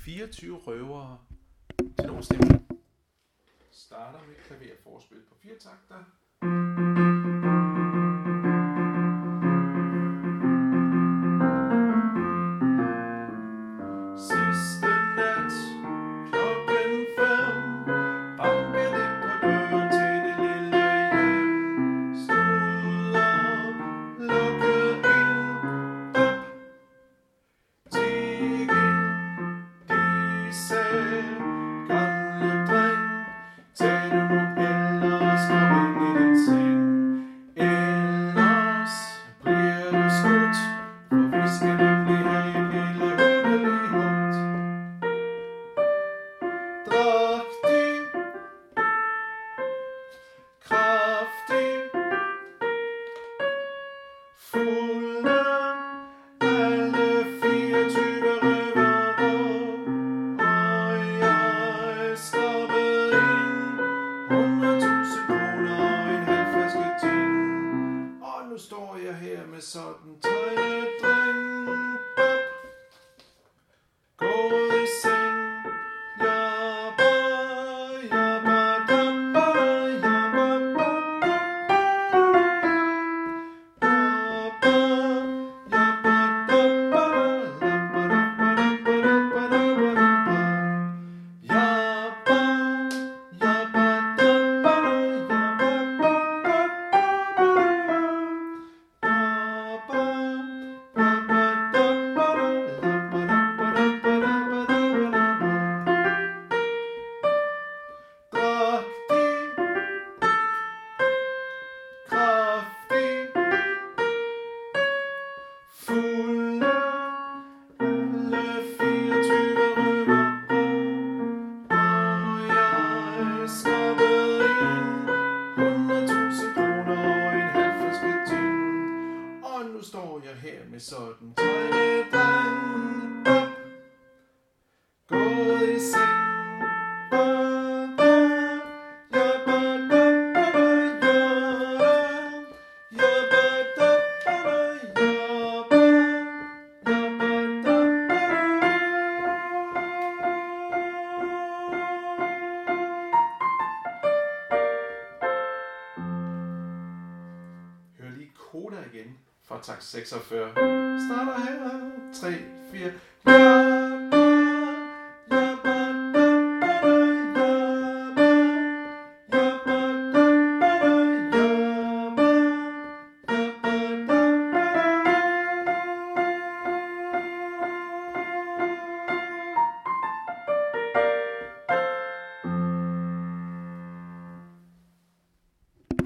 24 røvere til nogle stemmer. Starter med klaverforspil på 4 takter. Sidste nat klokken 5 bankede det på døren til det lille hjem. Stod op, lukkede ind, op, teg ind. De sagde, gamle dreng, tag du nu ellers kom ind i din seng. Ellers bliver du skudt, for vi skal nemlig have en lille underlig hund. Drak de kraftig, fulde alle 24 røvere, og jeg skrabede ind 100.000 kroner og en halv flaske gin. Og nu står jeg her med sådan tegnedreng, Bob, gået i seng. Jabba, jabba, dabba, jabba, babba, babba, jabba, dabba, labba, dabba, dabba, dabba, dabba. Jabba, jabba, dabba, jabba, babba, fulde alle 24 røvere, og jeg skrabede ind 100.000 kroner og en halv flaske gin. Og nu står jeg her med sådan tegnedreng, Bob, gået i seng. Hør lige Koda igen fra takt 46. Starter her. 3, 4. Ja.